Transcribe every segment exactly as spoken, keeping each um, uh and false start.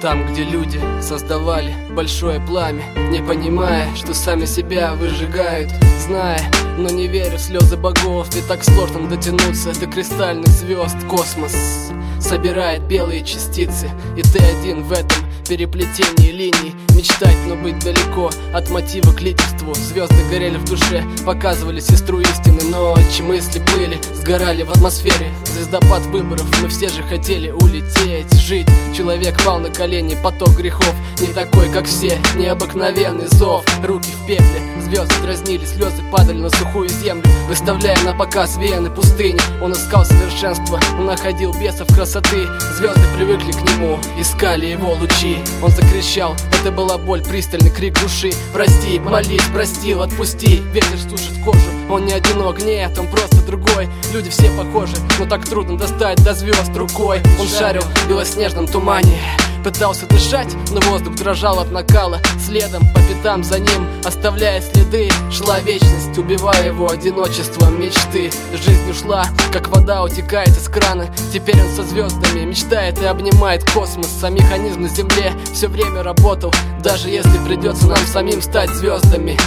Там, где люди создавали большое пламя, не понимая, что сами себя выжигают. Зная, но не веря в слезы богов, и так сложно дотянуться до кристальных звезд. Космос собирает белые частицы, и ты один в этом переплетении линий. Мечтать, но быть далеко от мотива к лидерству. Звезды горели в душе, показывали сестру истины. Ночи, мысли плыли, сгорали в атмосфере. Звездопад выборов, мы все же хотели улететь, жить. Человек пал на колени, поток грехов. Не такой, как все, необыкновенный зов. Руки в пепле, звезды дразнили, слезы падали на сухую землю, выставляя на показ вены пустыни. Он искал совершенства, он находил бесов красоты. Звезды привыкли к нему, искали его лучи. Он закричал, это была боль, пристальный крик души. Прости, молись, простил, отпусти. Ветер сушит кожу, он не одинок, нет, он просто другой. Люди все похожи, но так трудно достать до звезд рукой. Он шарил в белоснежном тумане, пытался дышать, но воздух дрожал от накала. Следом, по пятам за ним, оставляя следы, шла вечность, убивая его одиночеством мечты. Жизнь ушла, как вода утекает из крана. Теперь он со звездами мечтает и обнимает космос. А механизм на земле все время работал, даже если придется нам самим стать звездами.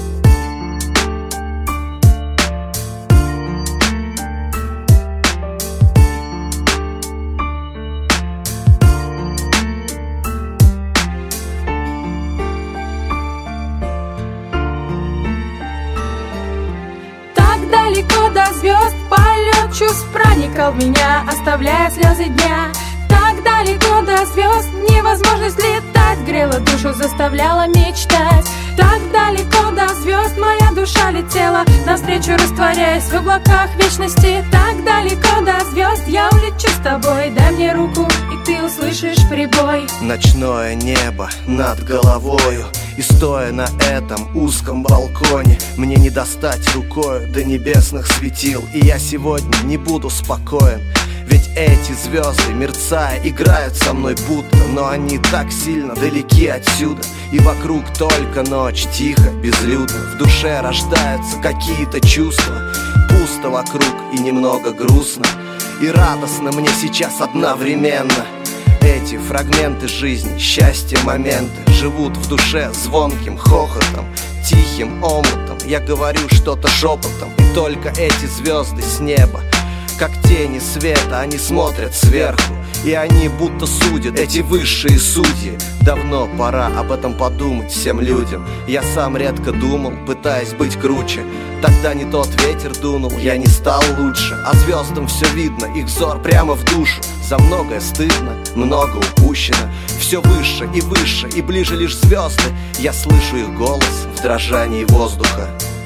Далеко до звезд полет чувств проникал в меня, оставляя слезы дня. Так далеко до звезд невозможность летать грела душу, заставляла мечтать. Так далеко до звезд моя душа летела навстречу, растворяясь в облаках вечности. Так далеко до звезд я улечу с тобой, дай мне руку, и ты услышишь прибой. Ночное небо над головою, и стоя на этом узком балконе, мне не достать рукою до небесных светил. И я сегодня не буду спокоен, ведь эти звезды, мерцая, играют со мной будто. Но они так сильно далеки отсюда, и вокруг только ночь, тихо, безлюдно. В душе рождаются какие-то чувства, пусто вокруг и немного грустно, и радостно мне сейчас одновременно. Эти фрагменты жизни, счастья, моменты живут в душе звонким хохотом, тихим омутом. Я говорю что-то шепотом, и только эти звезды с неба, как тени света, они смотрят сверху, и они будто судят, эти высшие судьи. Давно пора об этом подумать всем людям. Я сам редко думал, пытаясь быть круче. Тогда не тот ветер дунул, я не стал лучше. А звездам все видно, их взор прямо в душу. За многое стыдно, много упущено. Все выше и выше, и ближе лишь звезды. Я слышу их голос в дрожании воздуха.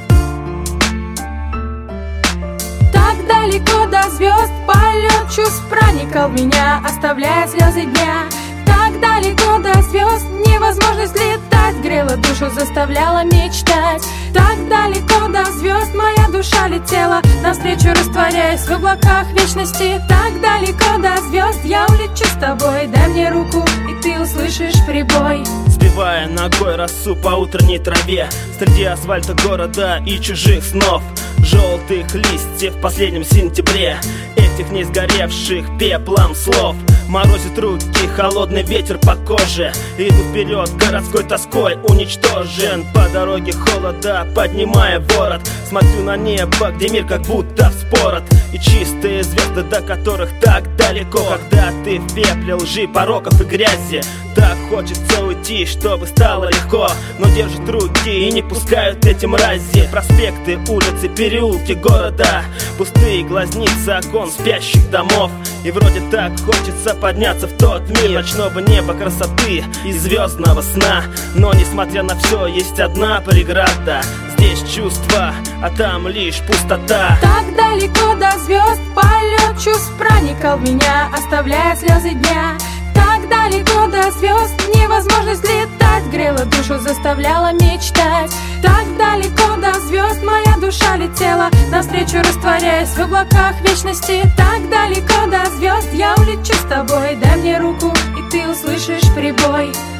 Так далеко до звезд полет чувств проникал в меня, оставляя слезы дня. Так далеко до звезд невозможность летать грела душу, заставляла мечтать. Так далеко до звезд моя душа летела навстречу, растворяясь в облаках вечности. Так далеко до звезд я улечу с тобой, дай мне руку, и ты услышишь прибой. Сбивая ногой росу по утренней траве среди асфальта города и чужих снов, желтых листьев в последнем сентябре, этих не сгоревших пеплом слов. Морозит руки, холодный ветер по коже, иду вперед городской тоской уничтожен. По дороге холода, поднимая ворот, смотрю на небо, где мир как будто вспорот, и чистые звезды, до которых так далеко. Когда ты в пепле лжи, пороков и грязи, так хочется уйти, чтобы стало легко, но держат руки и не пускают эти мрази. Проспекты, улицы, переулки города, пустые глазницы окон спящих домов. И вроде так хочется подняться в тот мир ночного неба, красоты и звездного сна. Но несмотря на все, есть одна преграда. Здесь чувства, а там лишь пустота. Так далеко до звезд полет чувств проникал в меня, оставляя слезы дня. Так далеко до звезд невозможность летать грела душу, заставляла мечтать. Так далеко до звезд моя душа летела навстречу, растворяясь в облаках вечности. Так далеко до звезд я улечу с тобой, дай мне руку, и ты услышишь прибой.